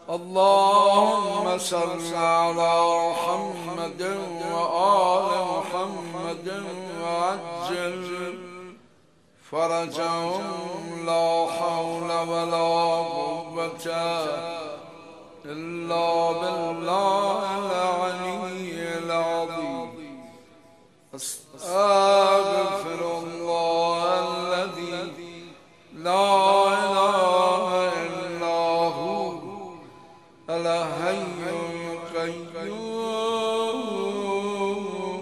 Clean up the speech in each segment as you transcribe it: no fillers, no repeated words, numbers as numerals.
اللهم صل على محمد وآل محمد وعجل فرجهم لا حول ولا قوة إلا بالله العلي العظيم. أستغفر الله الذي لا إله إلا هو الحي القيوم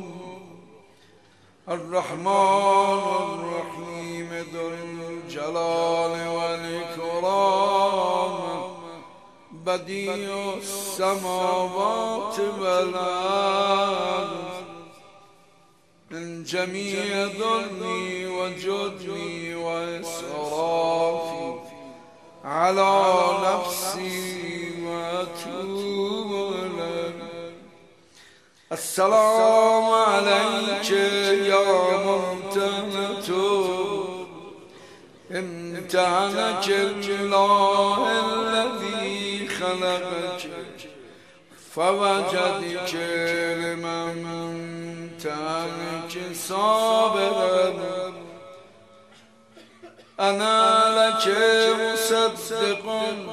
الرحمن الرحيم ذو الجلال والإكرام بديع السماوات والأرض من جميع ظلمي وجدني وإسرافي على نفسي وأتوب إليك. السلام عليك يا ممتنة امتحنك الله الذي خلقك فوجدك لمن امتحنك صابرا. أنا لك مصدق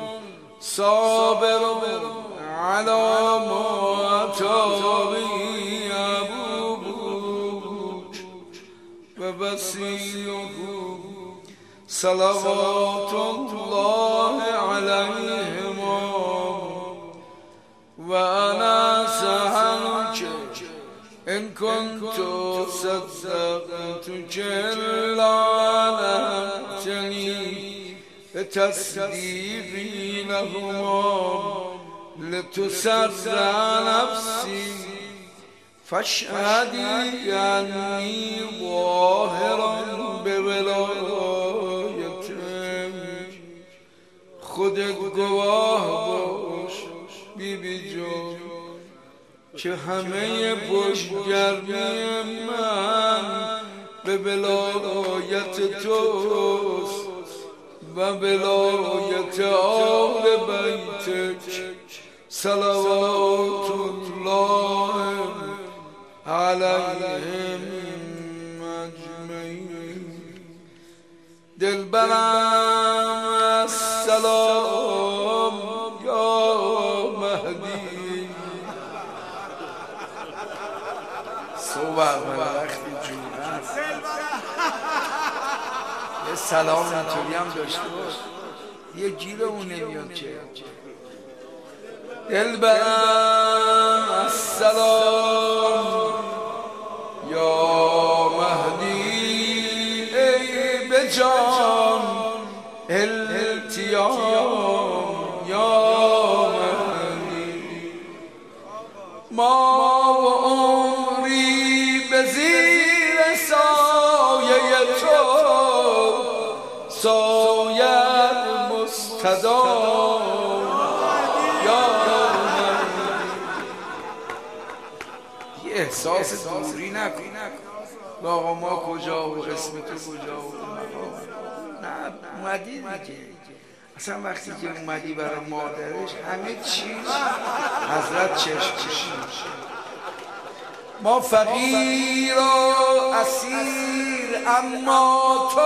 صابر على ما أتاني أبوك وبصيره صلوات الله عليهما. وأنا سألك إن كنت صدقتك إلا نهتني بتصديقي لهما لتسر نفسي فاشهدي أني ظاهرا بولايتك. خودت گواه باش بیبی جان که همه پشتگرمی من به ولایت توست و ولایت آل بیتک صلوات الله علیهم اجمعین. دلبرم السلام یا مهدی. صبح وقتی جون هست یه سلام اینطوری هم داشته باش، یه گیرمون نمیاد که. دلبرم السلام یا مهدی ای به جان التیام یا مهدی. ما و عمری به زیر سایه تو سایه مستدام یا مهدی. یه احساس دوری نکن آقا ما کجا و قسم تو کجا و نه اومدی دیگه. اصلا وقتی که اومدی برای مادرش همه چیز حضرت چشم. ما فقیر و اسیر اما تو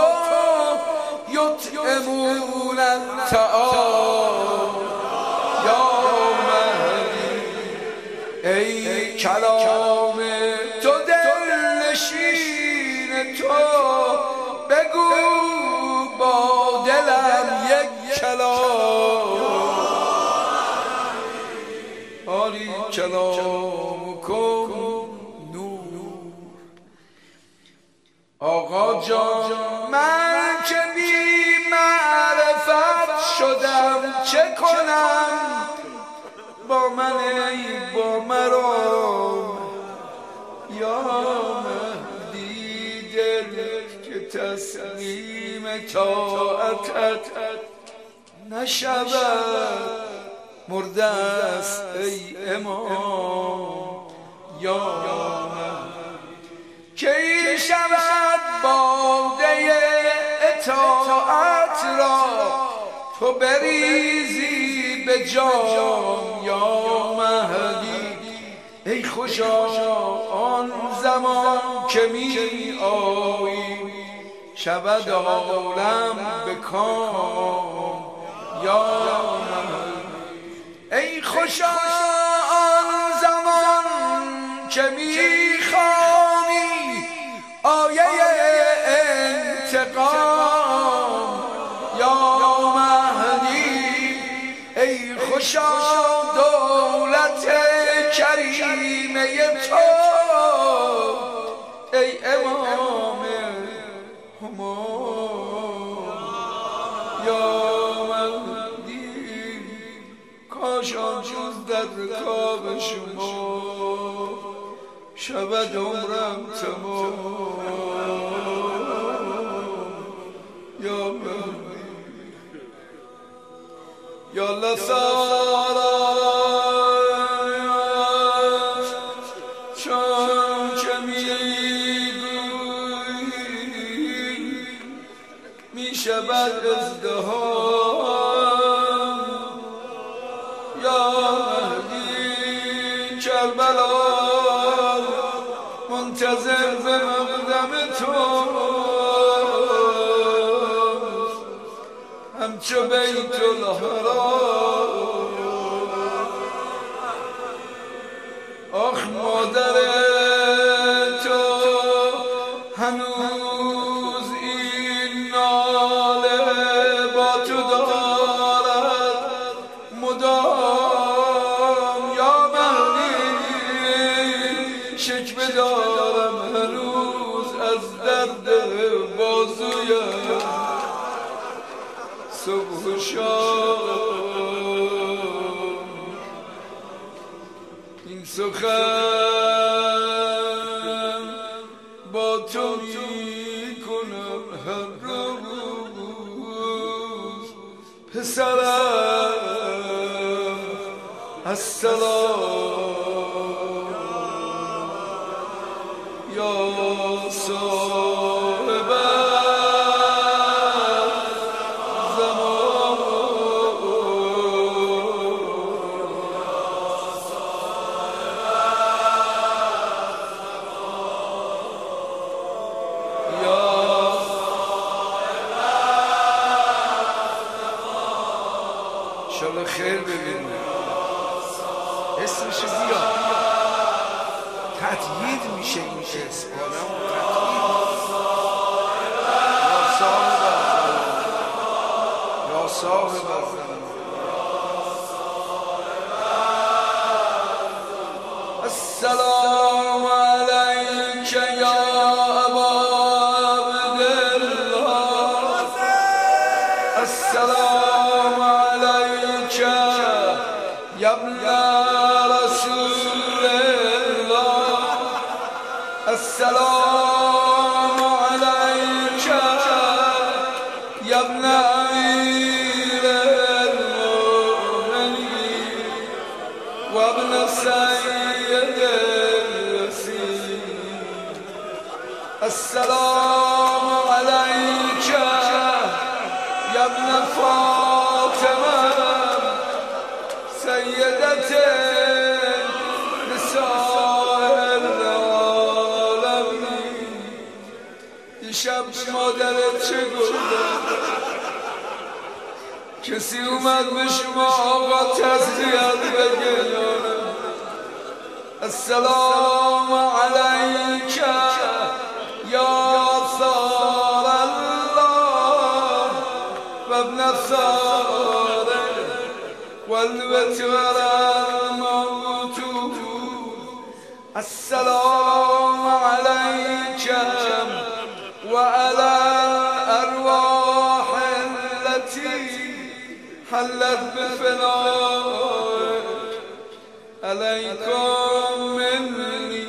یطعمون الطعام یا مهدی. ای کلام تو دلنشین تو بگو با دلم یک کلام. آری کلام کن نور. آقا جان من که بی معرفت شدم چه کنم با من ای با مرا یا مهدی. دل که تسلیم طاعتت نشود مرده است ای امام یا مهدی. کی شود باده اطاعت را تو بریزی به جان یا مهدی، ای خوشا آن زمان که می آیی شود عالم به کام یا مهدی. ای خوشا آن زمان که می خوانی آیه انتقام یا مهدی. ای خوشا دولت کریمه تو، ای امام همام یا مهدی. کاش آن روز در رکاب شما شود عمرم تمام یا مهدی. یا الله سارا چون که میگویی می شود ازدهام یا مهدی. کربلا منتظر به مقدم تو همچو بیت الحرام. آخ مادر تو هنوز این ناله با تو دارد مدام یا مهدی. شکوه دارم هنوز از درد بازویم صبح و شام. این سخن با تو می کنم هر روز پسرم السلام یا صاحب انشالله خیر ببینیم. اسمش بیاد تأیید میشه این اسم آدم و یا صاحب الزمان السلام علیک یا ابا عبدالله. السلام علیک یا ابن رسول الله. السلام علیک یا ابن امیر المؤمنین و ابن سید الرسول. السلام علیک یا ابن فاطمه سیدت نساء العالمین. دیشب مادرت چه گفته؟ کسی اومد به شما آقا تسلیت بگه یا نه؟ السلام علیک یا ثار الله و ابن ثار والوتر الموت. السلام علیک و علی الارواح التي حلت بفنائك. علیکم منی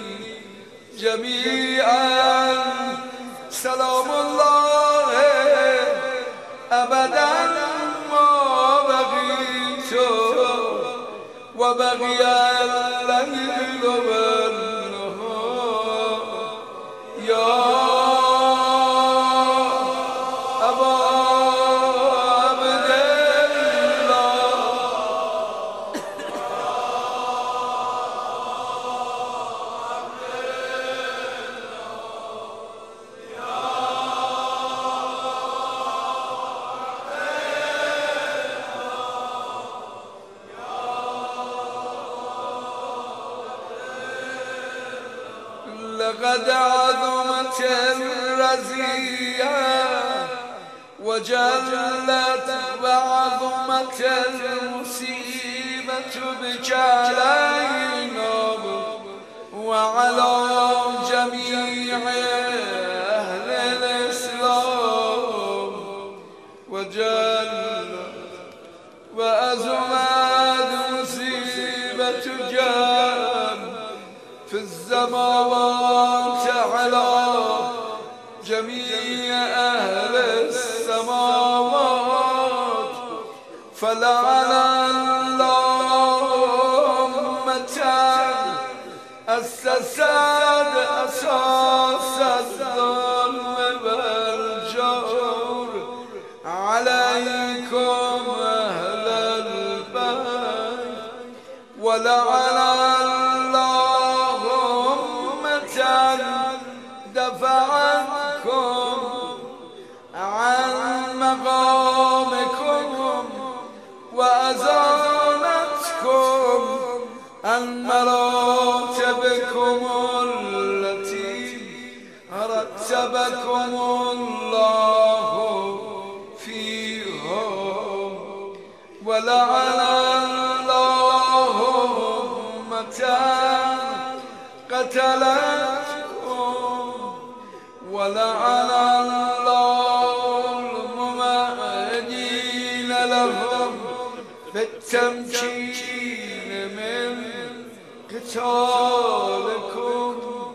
جمیعا سلام الله ابدا ما بقیت و بقی اللیل و النهار یا ابا عبدالله. لقد عظمت الرزية وجلت وعظمت المصيبة بك علينا وعلى جميع أهل الإسلام وجلت وأزمت مصيبتك في السماوات على جميع أهل السماوات فلعن الله أمة أسست أساس الظلم والجور عليكم أهل البيت ولعن الله أمة دفعتكم عن مقامكم وأزالتكم عن مراتبكم التي رتبكم الله فيها ولعن الله أمة قتلتكم ولعن الله الممهدين لهم بالتمكين من قتالكم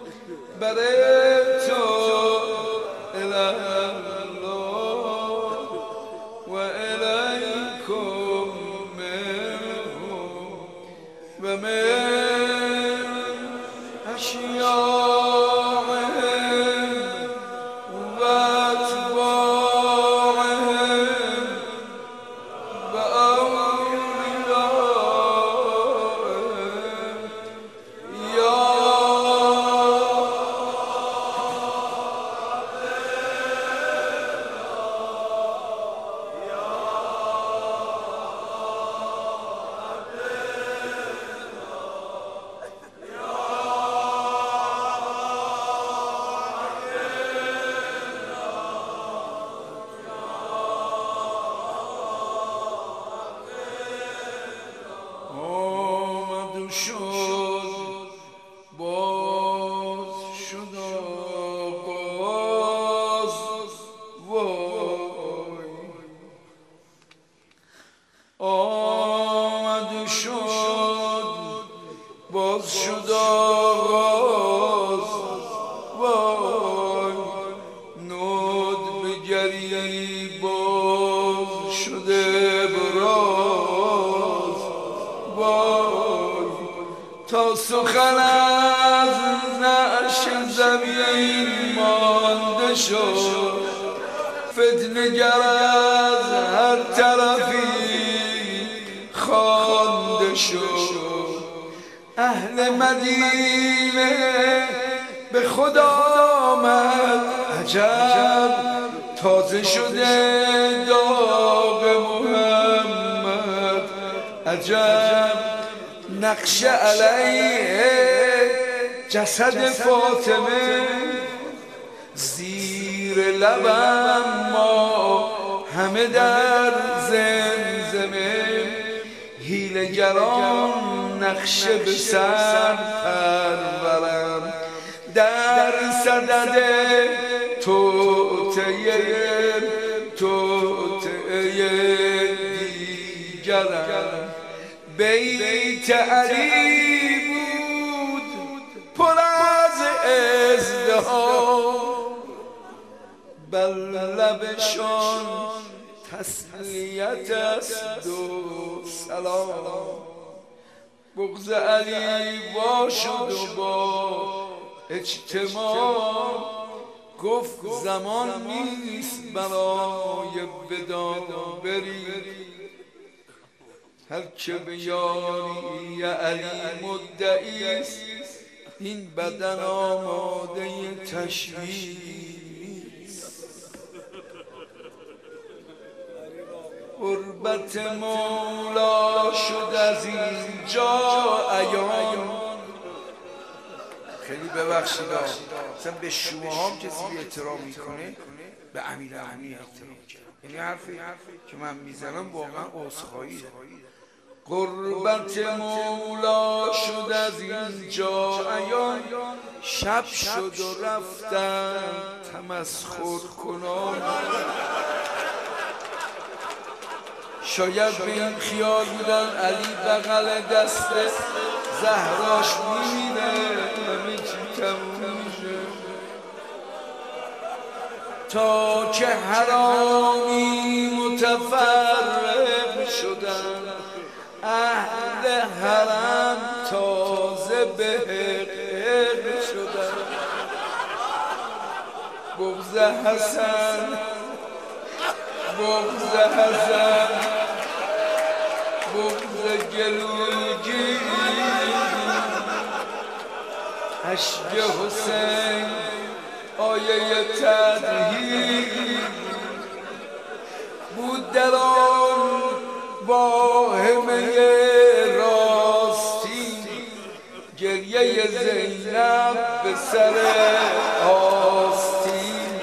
برئت إلى الله وإليكم منهم ومن أشياعهم وأتباعهم باز شد آغاز وای نود بگری باز شده براز وای تا سخن از نعش زمین مانده شد فتنه‌گر از هر طرفی خوانده شد اهل مدینه به خدا آمد عجب تازه شده داغ محمد عجب نقش علیه جسد فاطمه زیر لبم ما همه در زمزمه حیله‌گران نقشه به سر پرورم در صدد توطئه دیگرم بیت علی بود پر از ازدحام بر لبشان تسلیت است و سلام بغض علی وا شد و با اجتماع گفت زمان نیست برای وداع بری هر که به یاری علی مدعی است این بدن آماده تشویق قربت مولا شد از اینجا عیان خیلی ببخشید مثلا به شما هم کسی بی احترام میکنه به امیرالمومنین احترام کرد. یعنی حرفی که من میزنم واقعا عذرخواهیه. قربت مولا شد از اینجا عیان، شب شد و رفتن تمسخر کنان. شاید به این خیال بودن علی بغل دست زهراش میبینه همه چی تموم میشه، تا که حرامی متفرق شدن اهل حرم تازه به حق شدن. بغض حسن بغض حسن بغض گلوگی عشق حسین آیه تدهیر بود در آن واهمه راستی. گریه زینب به سر آستین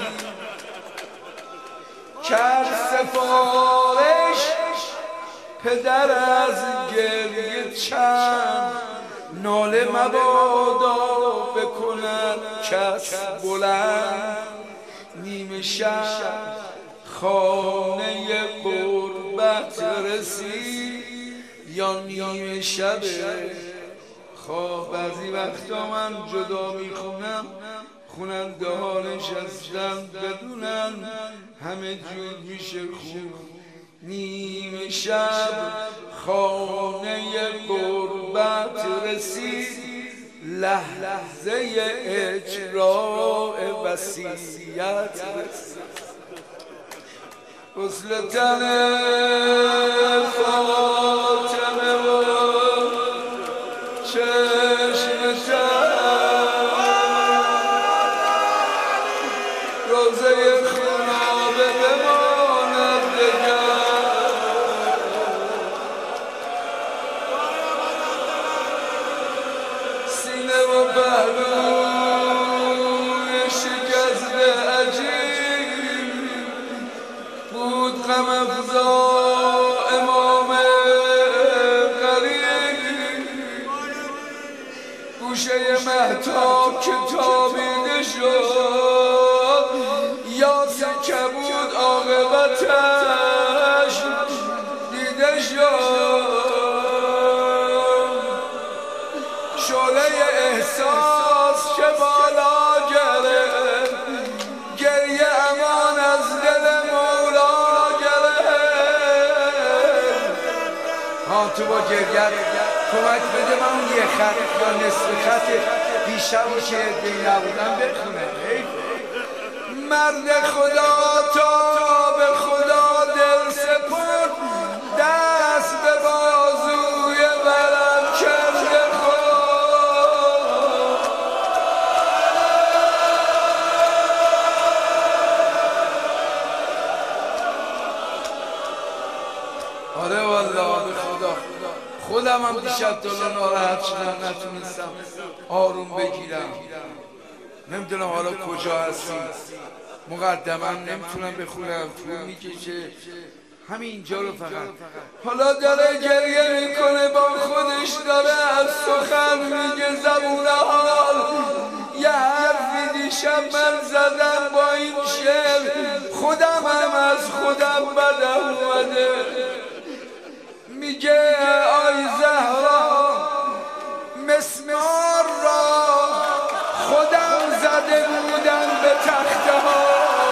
کرد سفارش پدر از گریه چند، ناله مبادا بکند کس بلند. نیمه شب خانه غربت رسید یا نیمه شب خواب. بعضی وقتا من جدا میخونم خوننده ها نشستن بدونن همه جور میشه خوب. نیمه شب خانه غربت رسید لحظه اجراء وصیت رسید. غسل تن فاطمه و چشم تن روزه خونابه بماند دگر. سینه و پهلوی شکسته عجیب بود غم افزا امام غریب. گوشه مهتاب که تابیده شد یاسی کبود عاقبتش دیده شد. شعله احساس که بالا گرفت گریه امان از دل مولا گرفت. ها تو با گریت کمک بده من اون یه خط یا نصف خط دیشب که دی نبودم بخونه. مرد خدا تا به خدا دل سپرد دست به بازوی برم کرده خود. آره والله به خدا خودم هم دیشب دلا ناراحت شدم نتونستم آروم بگیرم. نمیدونم حالا کجا هستی مقدمم نمیتونم بخونم طول میکشه همینجا رو فقط. حالا داره گریه میکنه با خودش داره از سخن میگه زبون حال. یه حرفی دیشب من زدم با این شعر خودم هم از خودم بدم اومده. میگه آی زهرا مسمار را خودم زده بودم به تخته ها.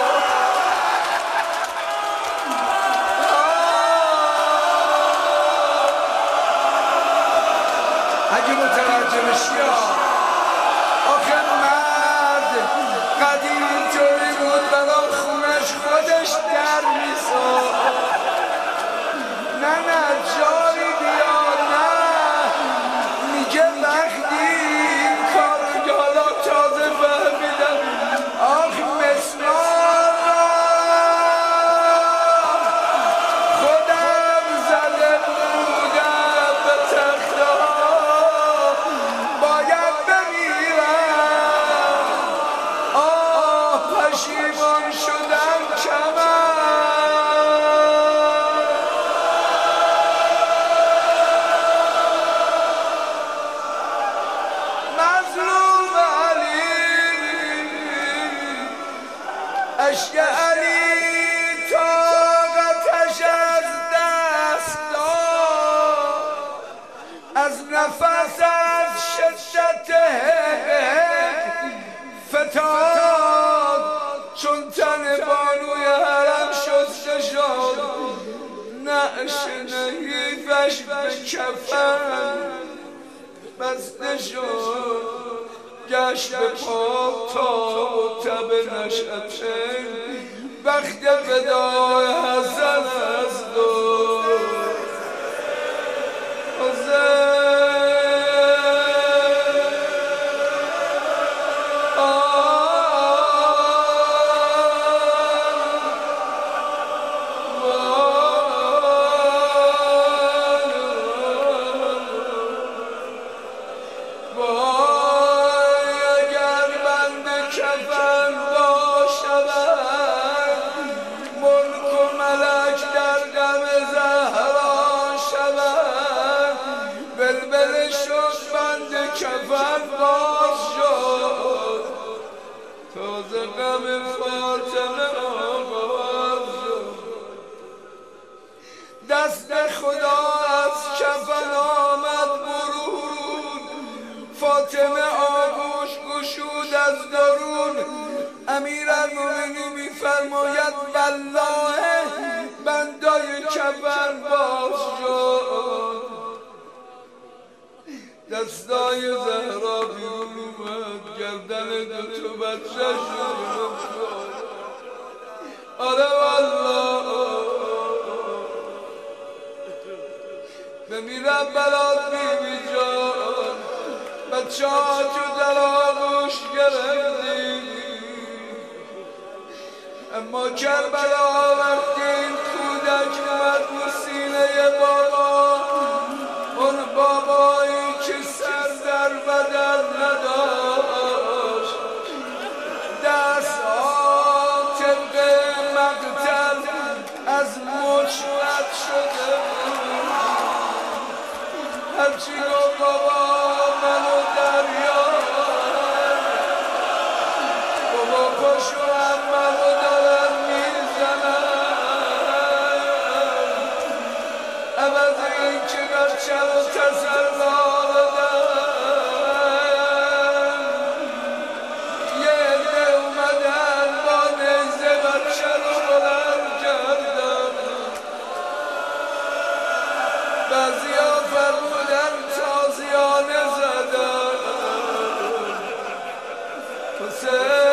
اگه متوجه بشی آخه مرد قدیم اینطوری بود برای خونش خودش در میساد. نه جاری بیار نه میگه وقتی این کار حالا تازه فهمیدم اشک علی طاقتش از دست داد، از نفس از شدت فتاد، چون تن بانوی حرم شسته شد، نعش نحیفش به کفن بسته شد، گشت به پاک تا و تب نشأته، وقت وداع حسن از دو کفن باز شد، تازه غم فاطمه آغاز شد، دست خدا از کفن آمد برون، فاطمه آغوش گشود از درون، امیرالمومنین میفرماید والله بندای کفن باز شد، دستای زهرا بیرون اومد، گردن دوتو بچه شد، آره والله بمیرم بلاد بیبی جان، بچه ها تو در آغوش گرفتی، اما کربلا وقتی این کودک اومد رو سینه بابا، اون بابایی که سر در بدن نداشت، دست ها طبق مقتل از مچ رد شده بود، هرچی گفت بابا منو دریار، بابا پاشو هم منو دارن میزنن، عوض این که بچه رو تسلا بعضیا فرمودن تازیانه زدن، حسین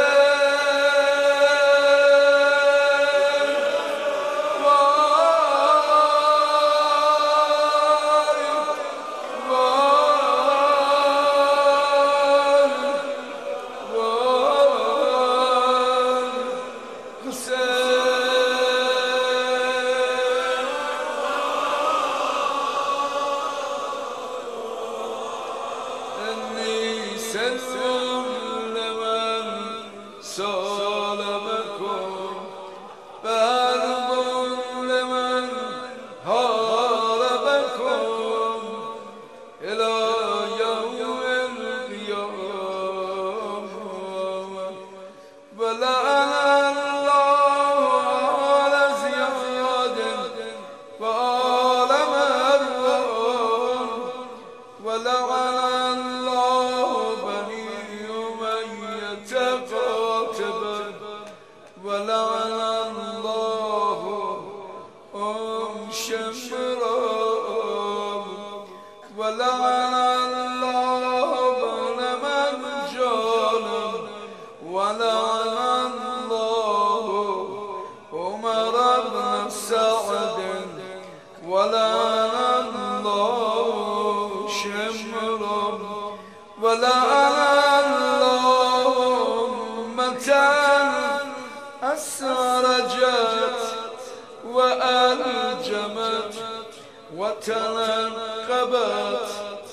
وتنقبت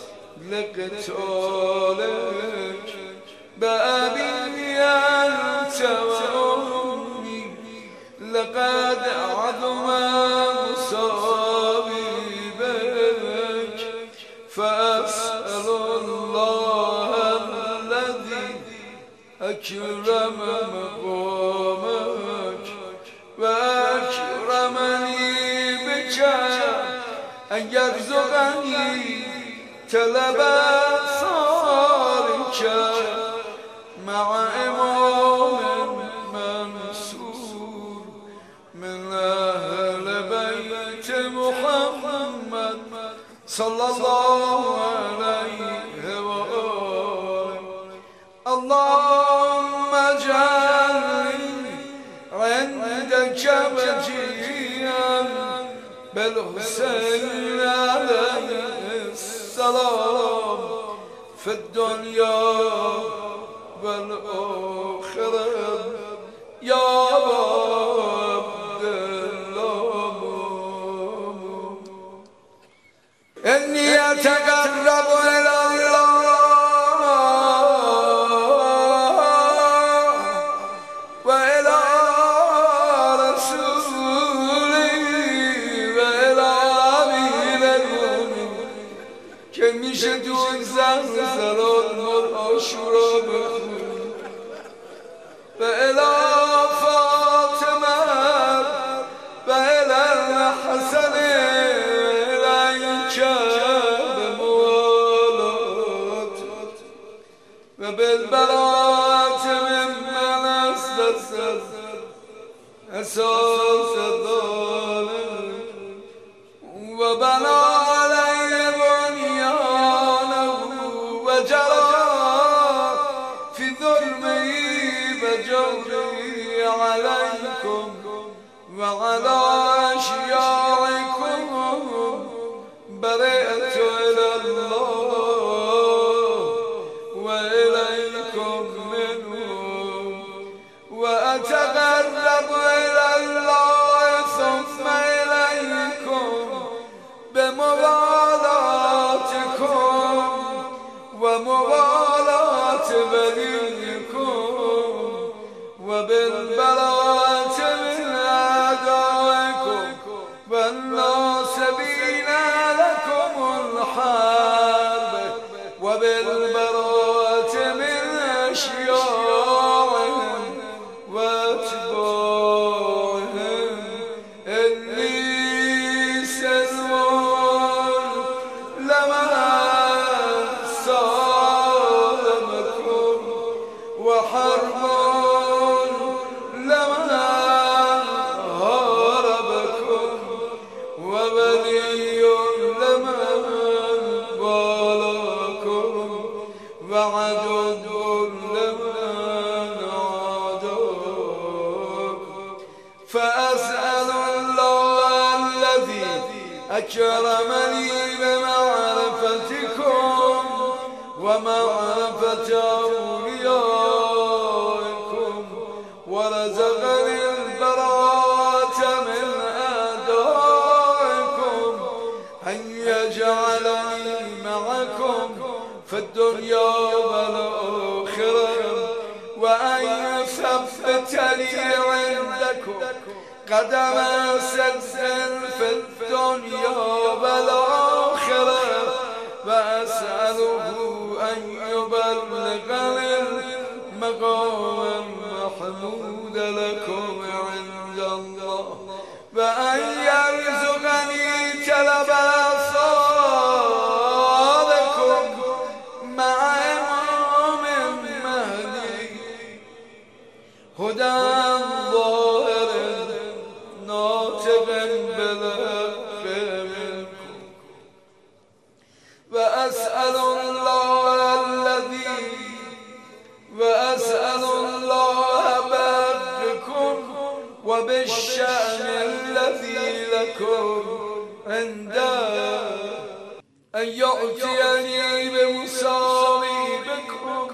لقتالك بأبي أنت وأمي، لقد عظم مصابي بك، فأسأل الله الذي أكرم مقامك وأكرمني بك أن يرزقني طلب صارك مع إمام منصور من أهل بيت محمد صلى الله عليه وآله. اللهم اجعلني عندك وجيها بالحسين عليه السلام في الدنيا والآخرة يا عبد الله. إني أتقرب إلى الله وإلى رسوله وإلى أمير المؤمنين كميشه دون زلزلات مر عاشورا بخون وإلى فاطمة وإلى الحسن إليك بموالات وبالبراءة ممن أسس أساس الظالم وبنى عليه بنيانه وجرى في ظلمه وجوره عليكم وعلى أشياعكم برئت إلى الله وإليكم منهم وأتقرب إلى الله ثم إليكم بموالاتكم وموالاة بنيكم وبالبراءة من أعدائكم والناصبين لكم الحرب وبالبراءة من أشياعهم وأتباعهم. إني سلم لمن صالمكم وحرب لمن هاربكم وولي لمن والاكم وعدو لمن عاداكم. فأسأل الله الذي أكرمني بمعرفتكم ومعرفة أوليائكم ورزقني البراءة من أعدائكم أن يجعلني معكم في الدنيا والآخرة وأن يثبت لي عندكم قدم صدق في الدنيا والآخرة وأسأله أن يبلغني المقام المحمود لكم عند الله وأن يرزقني طلب أصحابكم مع إمام مهدي هدى ظاهر ناطق بالحق منكم. وأسأل الله باركم وبالشأن الذي لكم عنده أن يؤتيني بمصابكم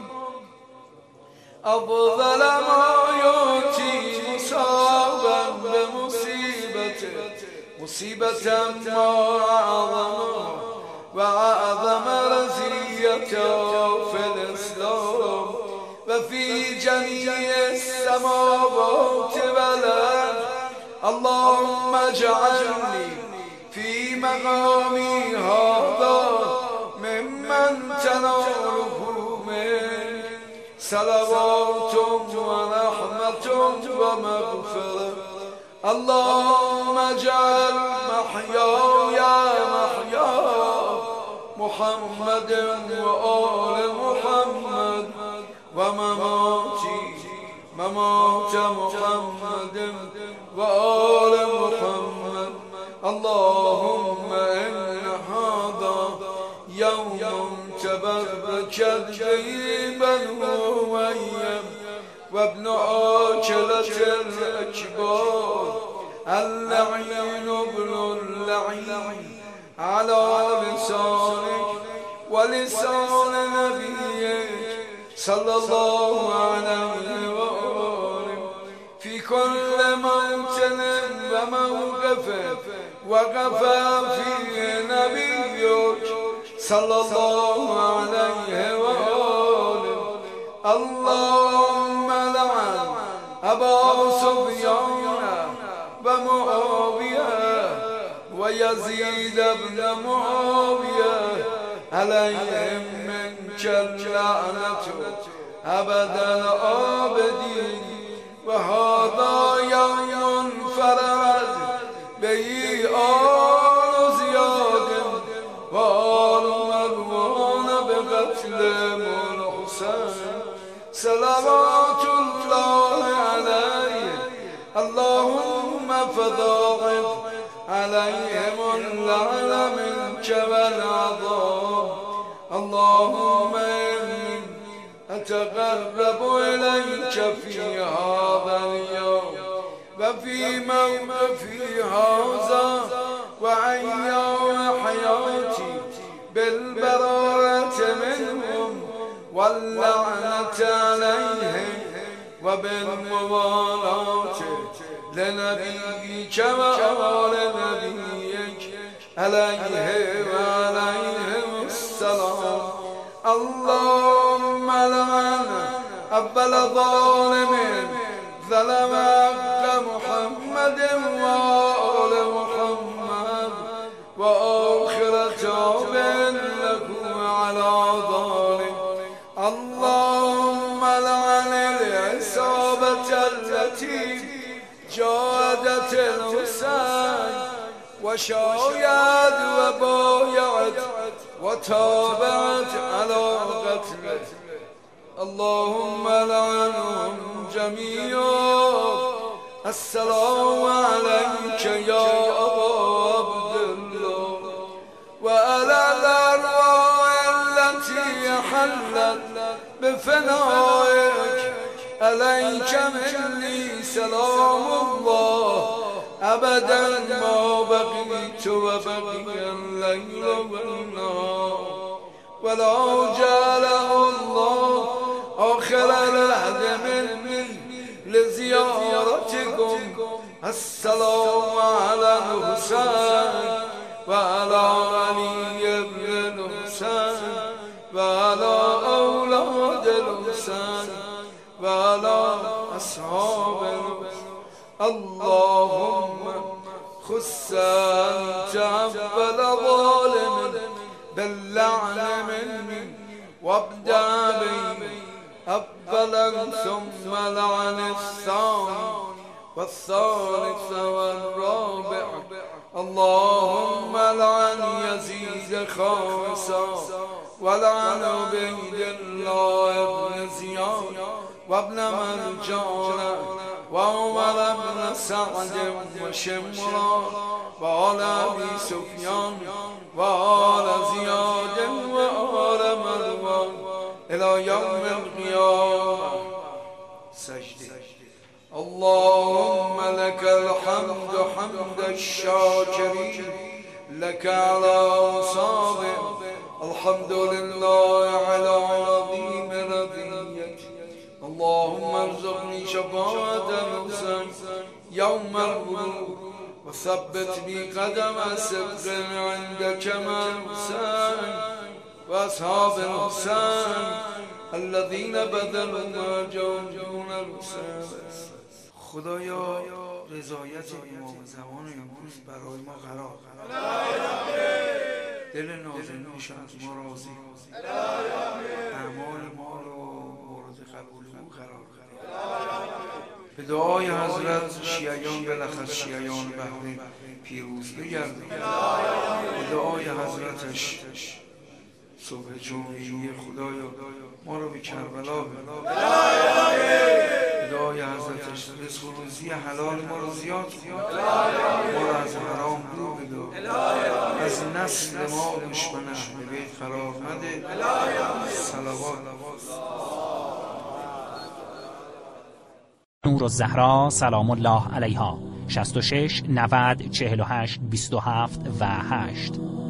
أفضل ما يؤتي مصابا بمصيبته مصيبة ما أعظمها وأعظم رزيته في الإسلام وفي جميع السماوات والأرض. اللهم اجعلني في مقامي هذا ممن تناله منك صلوات ومغفرة. اللهم اجعل محياي محيا محمد وآل محمد ومماتي ممات محمد وآل محمد. اللهم إن هذا يوم تبركت به بنو أمية وابن آكلة الأكبار اللعين ابن اللعين على لسانك ولسان نبيك صلى الله عليه وآله في كل موطن وموقف وقف فيه نبيك صلى الله عليه وآله. اللهم لعن أبا سفيان ومعاوية ويزيد بن معاوية عليهم منك اللعنة أبد الآبدين. وهذا يوم فرد به آل زياد وآل مروان بقتل الحسين صلوات الله عليه. اللهم فضاعف عليهم اللعن منك والعذاب. اللهم إني أتقرب إليك في هذا اليوم وفي موقفي هذا وأيام حياتي بالبراءة منهم واللعنة عليهم وبالموالاة لنبيك وآل نبيك عليه وعليهم السلام. اللهم لعن أول ظالم ظلم حق محمد وآل محمد وآخر تاب له على ذلك. اللهم لعن العصابة التي جادت الحسين وشايد وبايعت وتابعت على قتله. اللهم لعنهم جميعا. السلام عليك يا أبا عبد الله وعلى الأرواح التي حلت بفنائك. عليك مني سلام الله أبدا ما بقيت وبقي الليل والنهار ولا جعله الله آخر العهد مني لزيارتكم. السلام على الحسين وعلى علي بن الحسين وعلى أولاد الحسين وعلى أصحاب الحسين. اللهم خص أنت أول ظالم باللعن مني وابدأ بي أولا ثم لعن الثاني والثالث والرابع. اللهم لعن يزيد خامسا ولعن عبيد الله بن زياد وابن مرجان وعمر بن سعد وشمران وآل أبي سفيان وآل زياد وآل مروان إلى يوم القيامة. سجد. اللهم لك الحمد حمد الشاكرين لك على أوصابه. الحمد لله على عظيم رضيتك. اللهم ارزقني شفاعة الحسين يوم الغروب وثبت بي قدم صدق عندك مع الحسين وأصحاب الحسين الذين بذلوا ما جاءون الحسين. خدایا رضایت امام زمان امروز برای ما قرار دل نازنینش از ما راضی اعمال ما رو مورد قبول او قرار به دعای حضرت شیعیان بالاخص شیعیان بهره پیروز بگردند. به دعای حضرتش صبح جمعه خدایا ما رو به کربلا ببر. به دعای حضرتش رزق و روزی حلال ما رو زیاد کن، ما رو از حرام دور بدار، از نسل ما دشمن اهل بیت قرار مده. صلوات. نورالزهرا سلام الله علیها 66 90 48 27 و 8